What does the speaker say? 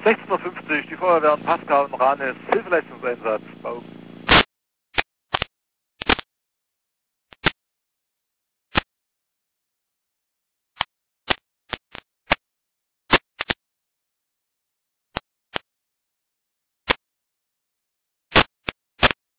16:50 Uhr, die Feuerwehren Pascal und Ranes, Hilfeleistungseinsatz. Bau.